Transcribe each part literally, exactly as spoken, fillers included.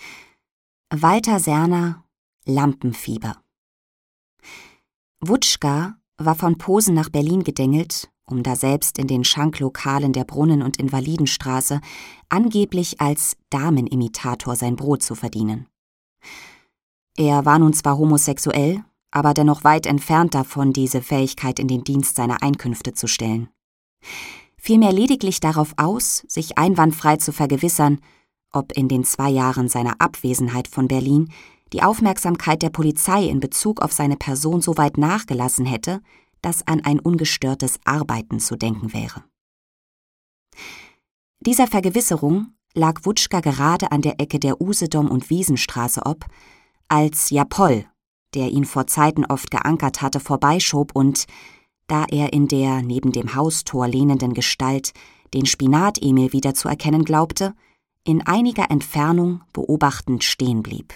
Walter Serner, Lampenfieber. Wutschka war von Posen nach Berlin gedengelt, um da selbst in den Schanklokalen der Brunnen- und Invalidenstraße angeblich als Damenimitator sein Brot zu verdienen. Er war nun zwar homosexuell, aber dennoch weit entfernt davon, diese Fähigkeit in den Dienst seiner Einkünfte zu stellen. Vielmehr lediglich darauf aus, sich einwandfrei zu vergewissern, ob in den zwei Jahren seiner Abwesenheit von Berlin die Aufmerksamkeit der Polizei in Bezug auf seine Person so weit nachgelassen hätte, dass an ein ungestörtes Arbeiten zu denken wäre. Dieser Vergewisserung lag Wutschka gerade an der Ecke der Usedom- und Wiesenstraße ob, als Japoll, der ihn vor Zeiten oft geankert hatte, vorbeischob und, da er in der neben dem Haustor lehnenden Gestalt den Spinat-Emil wiederzuerkennen glaubte, in einiger Entfernung beobachtend stehen blieb.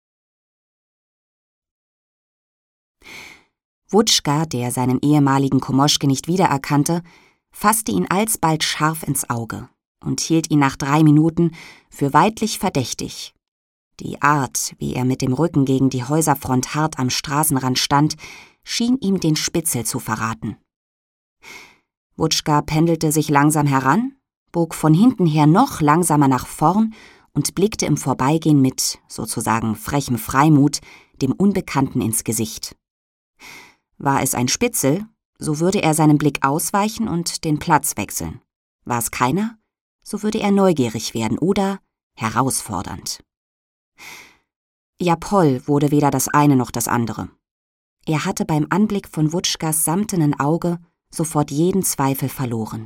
Wutschka, der seinen ehemaligen Komoschke nicht wiedererkannte, fasste ihn alsbald scharf ins Auge und hielt ihn nach drei Minuten für weidlich verdächtig. Die Art, wie er mit dem Rücken gegen die Häuserfront hart am Straßenrand stand, schien ihm den Spitzel zu verraten. Wutschka pendelte sich langsam heran, bog von hinten her noch langsamer nach vorn und blickte im Vorbeigehen mit, sozusagen frechem Freimut, dem Unbekannten ins Gesicht. War es ein Spitzel, so würde er seinem Blick ausweichen und den Platz wechseln. War es keiner, so würde er neugierig werden oder herausfordernd. Japoll wurde weder das eine noch das andere. Er hatte beim Anblick von Wutschkas samtenen Auge sofort jeden Zweifel verloren.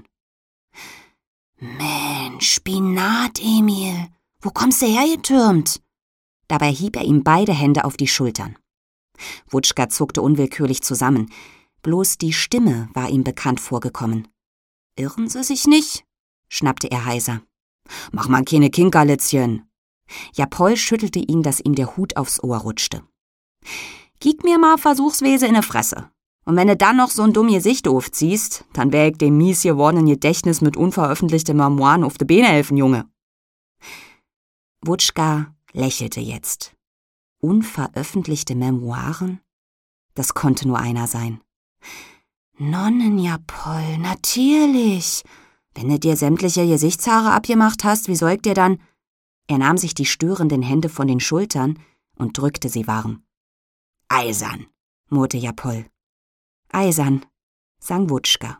»Mensch, Spinat, Emil, wo kommst du hergetürmt?« Dabei hieb er ihm beide Hände auf die Schultern. Wutschka zuckte unwillkürlich zusammen. Bloß die Stimme war ihm bekannt vorgekommen. »Irren Sie sich nicht?« schnappte er heiser. »Mach mal keine Kinkerlitzchen!« Japoll schüttelte ihn, dass ihm der Hut aufs Ohr rutschte. »Gib mir mal Versuchsweise in ne Fresse. Und wenn du dann noch so ein dumm Gesicht aufziehst, dann wär ich dem mies gewordenen Gedächtnis mit unveröffentlichten Memoiren auf de Beine helfen, Junge.« Wutschka lächelte jetzt. Unveröffentlichte Memoiren? Das konnte nur einer sein. »Nonnen, Japoll, natürlich. Wenn du dir sämtliche Gesichtshaare abgemacht hast, wie soll ich dir dann...« Er nahm sich die störenden Hände von den Schultern und drückte sie warm. »Eisern«, murrte Japoll. »Eisern«, sang Wutschka.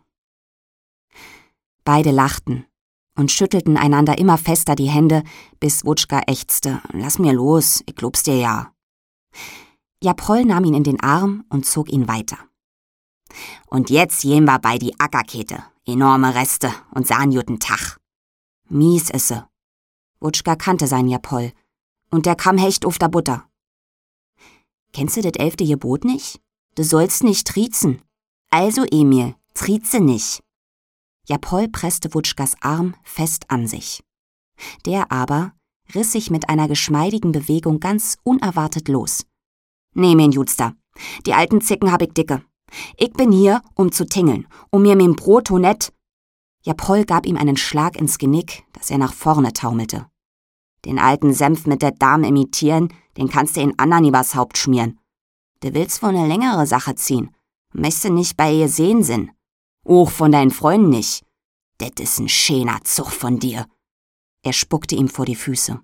Beide lachten und schüttelten einander immer fester die Hände, bis Wutschka ächzte. »Lass mir los, ich glaub's dir ja.« Japoll nahm ihn in den Arm und zog ihn weiter. »Und jetzt gehen wir bei die Ackerkette. Enorme Reste und sahen guten Tag. Mies is se.« Wutschka kannte seinen Japoll. Und der kam hecht auf der Butter. »Kennst du das elfte Gebot nicht? Du sollst nicht triezen. Also, Emil, trieze nicht.« Japoll presste Wutschkas Arm fest an sich. Der aber riss sich mit einer geschmeidigen Bewegung ganz unerwartet los. »Nee, mein Jutster, die alten Zicken hab ich dicke. Ich bin hier, um zu tingeln, um mir mein Brot honett.« Japoll gab ihm einen Schlag ins Genick, dass er nach vorne taumelte. »Den alten Senf mit der Dame imitieren, den kannst du in anderen übers Haupt schmieren. Du willst wohl eine längere Sache ziehen. Möchtest du nicht bei ihr sehen sind? Och, von deinen Freunden nicht. Det is ein schöner Zug von dir.« Er spuckte ihm vor die Füße.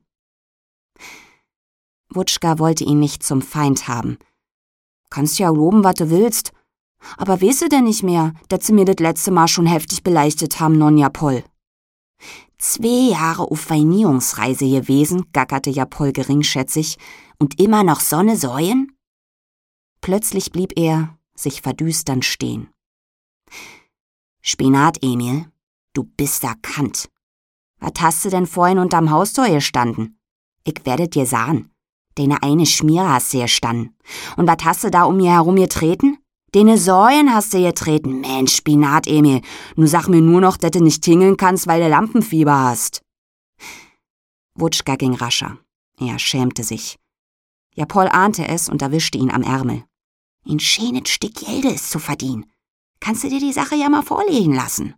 Wutschka wollte ihn nicht zum Feind haben. »Kannst ja loben, was du willst. Aber weißt du denn nicht mehr, dass sie mir das letzte Mal schon heftig beleichtet haben, non Japoll?« »Zwei Jahre auf Veinierungsreise gewesen«, gackerte Japoll geringschätzig, »und immer noch Sonne säuen?« Plötzlich blieb er, sich verdüsternd stehen. »Spinat, Emil, du bist erkannt. Was hast du denn vorhin unterm Haustor gestanden? Ich werde dir sagen, deine eine Schmiere hast du gestanden. Und was hast du da um mir herum getreten? Deine Säuen hast du getreten. Mensch, Spinat, Emil, nu sag mir nur noch, dass du nicht tingeln kannst, weil du Lampenfieber hast.« Wutschka ging rascher. Er schämte sich. Japoll ahnte es und erwischte ihn am Ärmel. »Ein schönes Stück Gelde ist zu verdienen. Kannst du dir die Sache ja mal vorlegen lassen?«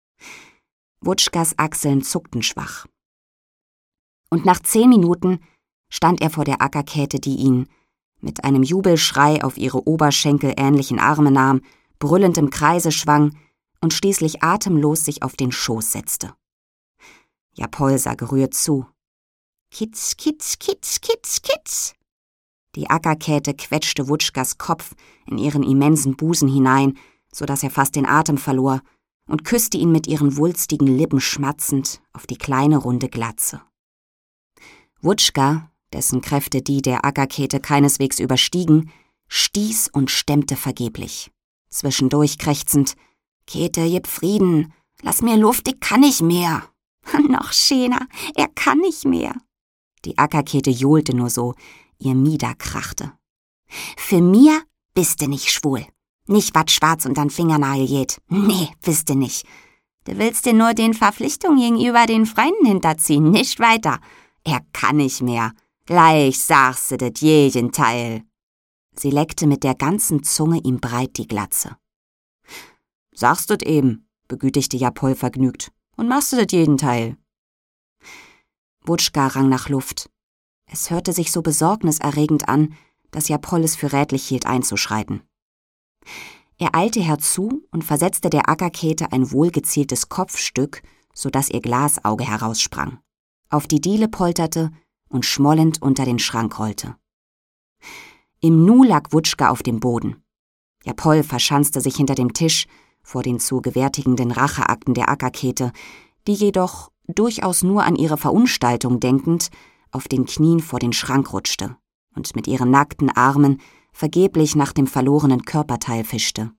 Wutschkas Achseln zuckten schwach. Und nach zehn Minuten stand er vor der Ackerkäte, die ihn mit einem Jubelschrei auf ihre Oberschenkel ähnlichen Arme nahm, brüllend im Kreise schwang und schließlich atemlos sich auf den Schoß setzte. Japol sah gerührt zu. »Kitz, kitz, kitz, kitz, kitz!« Die Ackerkäte quetschte Wutschkas Kopf in ihren immensen Busen hinein, so dass er fast den Atem verlor, und küsste ihn mit ihren wulstigen Lippen schmatzend auf die kleine runde Glatze. Wutschka, dessen Kräfte die der Ackerkäte keineswegs überstiegen, stieß und stemmte vergeblich, zwischendurch krächzend: »Käte, gib Frieden, lass mir Luft, ich kann nicht mehr.« »Noch schöner, er kann nicht mehr.« Die Ackerkäte johlte nur so, ihr Mieder krachte. »Für mir bist du nicht schwul. Nicht wat schwarz und dann Fingernagel geht. Nee, bist du nicht. Du willst dir nur den Verpflichtungen gegenüber den Freunden hinterziehen, nicht weiter. Er kann nicht mehr. Gleich sagst du das Gegenteil.« Sie leckte mit der ganzen Zunge ihm breit die Glatze. »Sagst du das eben«, begütigte Japol vergnügt. »Und machst du das Gegenteil?« Wutschka rang nach Luft. Es hörte sich so besorgniserregend an, dass Japol es für rätlich hielt, einzuschreiten. Er eilte herzu und versetzte der Ackerkäte ein wohlgezieltes Kopfstück, so dass ihr Glasauge heraussprang, auf die Diele polterte und schmollend unter den Schrank rollte. Im Nu lag Wutschka auf dem Boden. Japol verschanzte sich hinter dem Tisch vor den zu gewärtigenden Racheakten der Ackerkäte, die jedoch, durchaus nur an ihre Verunstaltung denkend, auf den Knien vor den Schrank rutschte und mit ihren nackten Armen vergeblich nach dem verlorenen Körperteil fischte.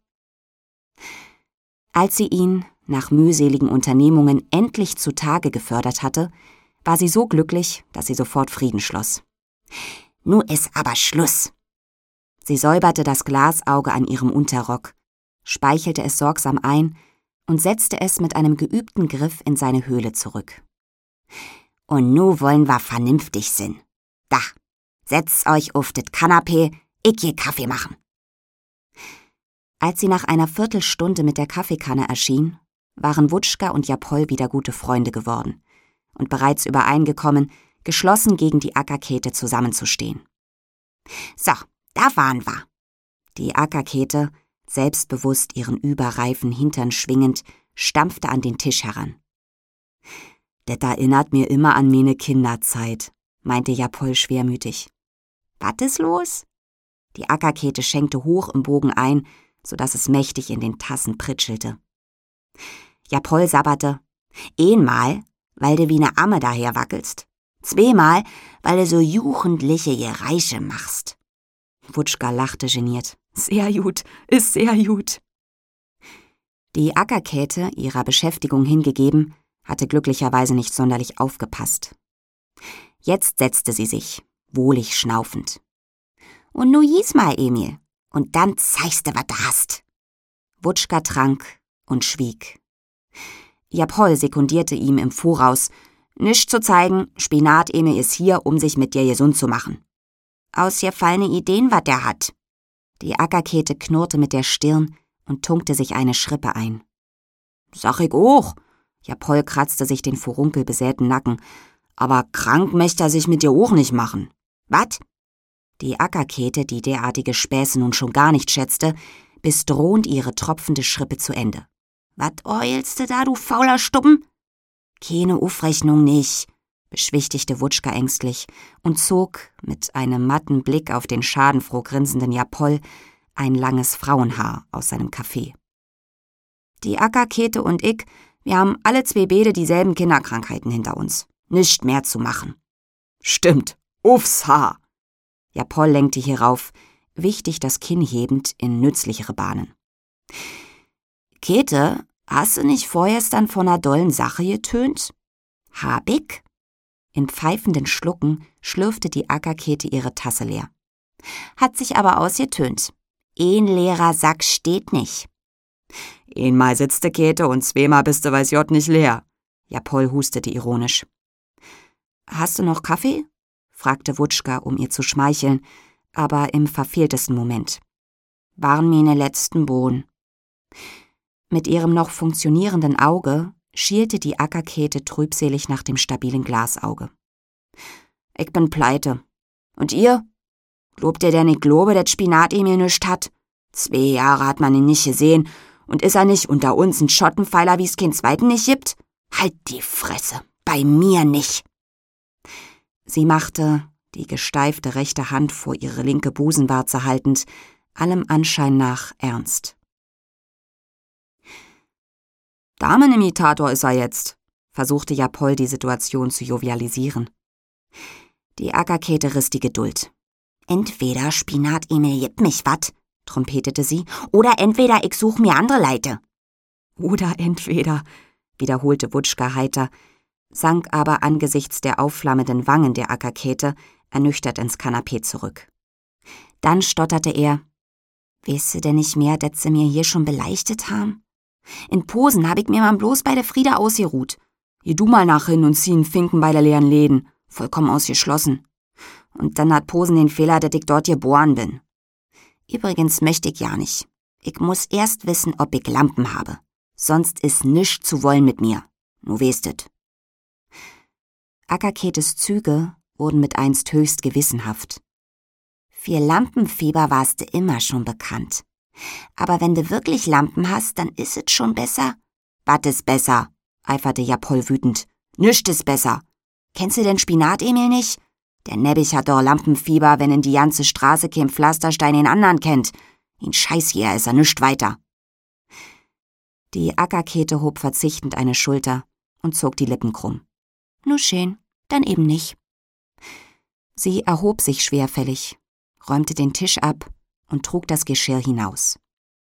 Als sie ihn, nach mühseligen Unternehmungen, endlich zutage gefördert hatte, war sie so glücklich, dass sie sofort Frieden schloss. »Nu ist aber Schluss!« Sie säuberte das Glasauge an ihrem Unterrock, speichelte es sorgsam ein und setzte es mit einem geübten Griff in seine Höhle zurück. »Und nu wollen wir vernünftig sin. Da, setzt euch auf das Kanapee, ich geh Kaffee machen.« Als sie nach einer Viertelstunde mit der Kaffeekanne erschien, waren Wutschka und Japol wieder gute Freunde geworden und bereits übereingekommen, geschlossen gegen die Ackerkäte zusammenzustehen. »So, da waren wir.« Die Ackerkäte, selbstbewusst ihren überreifen Hintern schwingend, stampfte an den Tisch heran. »Det erinnert mir immer an meine Kinderzeit«, meinte Japol schwermütig. »Was ist los?« Die Ackerkäte schenkte hoch im Bogen ein, so dass es mächtig in den Tassen pritschelte. Japol sabberte: »Einmal, weil du wie ne Amme daher wackelst. Zweimal, weil du so jugendliche Gereiche machst.« Wutschka lachte geniert. »Sehr gut, ist sehr gut.« Die Ackerkäte, ihrer Beschäftigung hingegeben, hatte glücklicherweise nicht sonderlich aufgepasst. Jetzt setzte sie sich, wohlig schnaufend. »Und nu jies mal, Emil, und dann zeigst du, was du hast.« Wutschka trank und schwieg. Japol sekundierte ihm im Voraus: »Nichts zu zeigen, Spinat Emil ist hier, um sich mit dir gesund zu machen.« »Ausgefallene Ideen, was der hat.« Die Ackerkäte knurrte mit der Stirn und tunkte sich eine Schrippe ein. »Sag ich auch.« Japol kratzte sich den furunkelbesäten Nacken. »Aber krank möchte er sich mit dir auch nicht machen.« »Wat?« Die Ackerkäte, die derartige Späße nun schon gar nicht schätzte, biss drohend ihre tropfende Schrippe zu Ende. »Wat eulst du da, du fauler Stuppen?« »Keine Aufrechnung nicht«, beschwichtigte Wutschka ängstlich und zog, mit einem matten Blick auf den schadenfroh grinsenden Japol, ein langes Frauenhaar aus seinem Kaffee. »Die Ackerkäte und ich, wir haben alle zwei beide dieselben Kinderkrankheiten hinter uns. Nicht mehr zu machen.« »Stimmt, aufs Haar!« Japol lenkte hierauf, wichtig das Kinn hebend, in nützlichere Bahnen. »Käte, hast du nicht vorgestern von einer dollen Sache getönt?« »Hab ich?« In pfeifenden Schlucken schlürfte die Ackerkäte ihre Tasse leer. »Hat sich aber ausgetönt. Ein leerer Sack steht nicht.« »Einmal sitzt de Käte und zweimal bist du weiß Jott nicht leer.« Japol hustete ironisch. »Hast du noch Kaffee?« fragte Wutschka, um ihr zu schmeicheln, aber im verfehltesten Moment. »Waren meine letzten Bohnen.« Mit ihrem noch funktionierenden Auge schielte die Ackerkäte trübselig nach dem stabilen Glasauge. »Ich bin pleite. Und ihr? Glaubt ihr denn, ich glaube, dass Spinat-Emil nischt hat? Zwei Jahre hat man ihn nicht gesehen. Und ist er nicht unter uns ein Schottenpfeiler, wie's keinen zweiten nicht gibt? Halt die Fresse, bei mir nicht. Sie machte, die gesteifte rechte Hand vor ihre linke Busenwarze haltend, allem Anschein nach ernst. Damenimitator ist er jetzt, versuchte Japol die Situation zu jovialisieren. Die Ackerkäthe riss die Geduld. Entweder Spinat-Emil gibt mich wat, trompetete sie, oder entweder ich such mir andere Leute. Oder entweder, wiederholte Wutschka heiter, sank aber angesichts der aufflammenden Wangen der Ackerkäthe ernüchtert ins Kanapee zurück. Dann stotterte er, weißt du denn nicht mehr, dass sie mir hier schon beleichtet haben? In Posen hab ich mir mal bloß bei der Frieda ausgeruht. Geh du mal nach hin und zieh einen Finken bei der leeren Läden, vollkommen ausgeschlossen. Und dann hat Posen den Fehler, dass ich dort geboren bin. Übrigens möchte ich ja nicht. Ich muss erst wissen, ob ich Lampen habe. Sonst ist nischt zu wollen mit mir. Nu westet. Ackerkäthes Züge wurden mit einst höchst gewissenhaft. Für Lampenfieber warst du immer schon bekannt. Aber wenn du wirklich Lampen hast, dann ist es schon besser. Was ist besser? Eiferte Japol wütend. Nischt ist besser. Kennst du denn Spinat-Emil nicht? Der Nebbich hat doch Lampenfieber, wenn in die ganze Straße kein Pflasterstein den anderen kennt. In Scheiß hier ist er nischt weiter. Die Ackerkäthe hob verzichtend eine Schulter und zog die Lippen krumm. Nu schön, dann eben nicht. Sie erhob sich schwerfällig, räumte den Tisch ab und trug das Geschirr hinaus.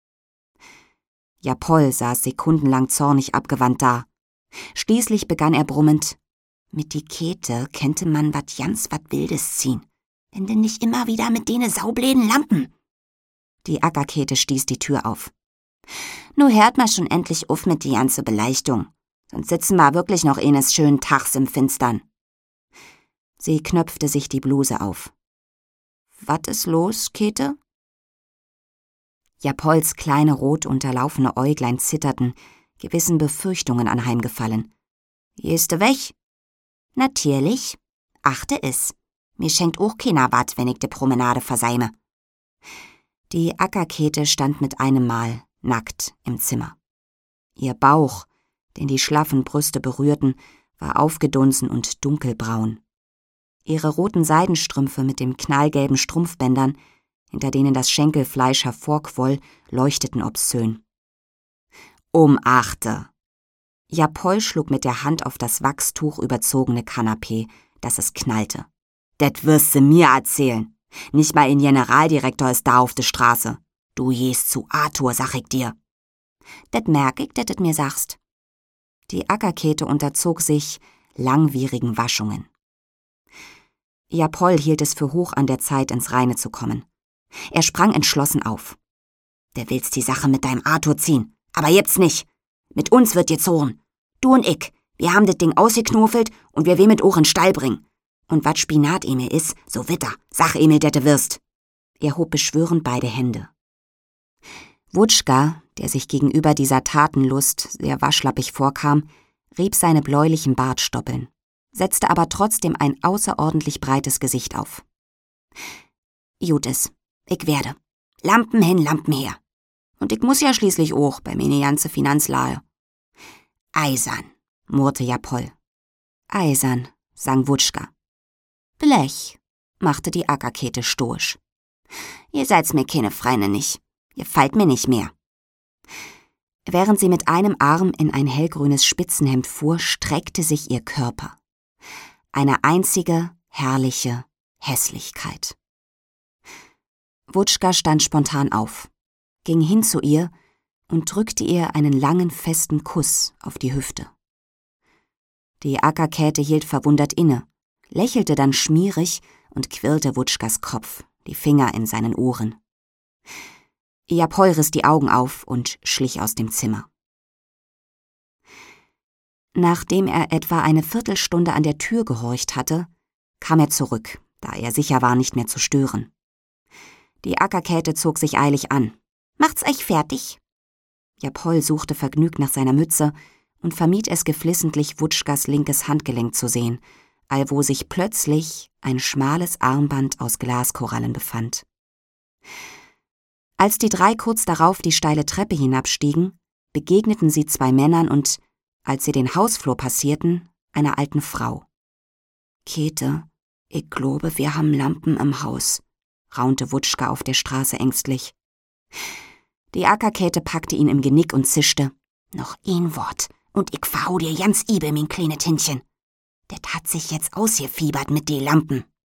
Japol saß sekundenlang zornig abgewandt da. Schließlich begann er brummend, mit die Käthe könnte man wat ganz wat Wildes ziehen, wenn denn nicht immer wieder mit dene saubläden Lampen. Die Ackerkäthe stieß die Tür auf. Nu hört ma schon endlich auf mit die ganze Beleuchtung, sonst sitzen ma wirklich noch eines schönen Tags im Finstern. Sie knöpfte sich die Bluse auf. Wat ist los, Käthe? Japols kleine rot unterlaufene Äuglein zitterten, gewissen Befürchtungen anheimgefallen. Gehst du weg? Natürlich. Achte es. Mir schenkt auch keiner wat, wenn ich de Promenade verseime. Die Ackerkäthe stand mit einem Mal nackt im Zimmer. Ihr Bauch, den die schlaffen Brüste berührten, war aufgedunsen und dunkelbraun. Ihre roten Seidenstrümpfe mit den knallgelben Strumpfbändern, hinter denen das Schenkelfleisch hervorquoll, leuchteten obszön. Umachte! Japol schlug mit der Hand auf das Wachstuch überzogene Kanapee, dass es knallte. Det wirst du mir erzählen. Nicht mal ein Generaldirektor ist da auf der Straße. Du gehst zu Arthur, sag ich dir. Det merk ich, dat et mir sagst. Die Ackerkäthe unterzog sich langwierigen Waschungen. Japol hielt es für hoch an der Zeit, ins Reine zu kommen. Er sprang entschlossen auf. Der willst die Sache mit deinem Arthur ziehen, aber jetzt nicht. Mit uns wird gezogen. Du und ich, wir haben das Ding ausgeknofelt und wir weh mit Ohren Stall bringen. Und wat Spinat-Emil is, so witter, sag Emil, dette wirst. Er hob beschwörend beide Hände. Wutschka, der sich gegenüber dieser Tatenlust sehr waschlappig vorkam, rieb seine bläulichen Bartstoppeln, setzte aber trotzdem ein außerordentlich breites Gesicht auf. Gut is, ich werde. Lampen hin, Lampen her. Und ich muss ja schließlich auch bei meine ganze Finanzlage. Eisern, murrte Japol. Eisern, sang Wutschka. Blech, machte die Ackerkäthe stoisch. Ihr seid's mir keine Freunde nicht. Ihr fallt mir nicht mehr. Während sie mit einem Arm in ein hellgrünes Spitzenhemd fuhr, streckte sich ihr Körper. Eine einzige, herrliche Hässlichkeit. Wutschka stand spontan auf, ging hin zu ihr und drückte ihr einen langen, festen Kuss auf die Hüfte. Die Ackerkäthe hielt verwundert inne, lächelte dann schmierig und quirlte Wutschkas Kopf, die Finger in seinen Ohren. Japol riss die Augen auf und schlich aus dem Zimmer. Nachdem er etwa eine Viertelstunde an der Tür gehorcht hatte, kam er zurück, da er sicher war, nicht mehr zu stören. Die Ackerkäthe zog sich eilig an. »Macht's euch fertig?« Japol suchte vergnügt nach seiner Mütze und vermied es geflissentlich, Wutschkas linkes Handgelenk zu sehen, allwo sich plötzlich ein schmales Armband aus Glaskorallen befand. Als die drei kurz darauf die steile Treppe hinabstiegen, begegneten sie zwei Männern und, als sie den Hausflur passierten, einer alten Frau. »Käthe, ich glaube, wir haben Lampen im Haus«, raunte Wutschka auf der Straße ängstlich. Die Ackerkäthe packte ihn im Genick und zischte. »Noch ein Wort, und ich verhau dir ganz ibe, mein kleine Tintchen. Det hat sich jetzt ausgefiebert mit de Lampen.«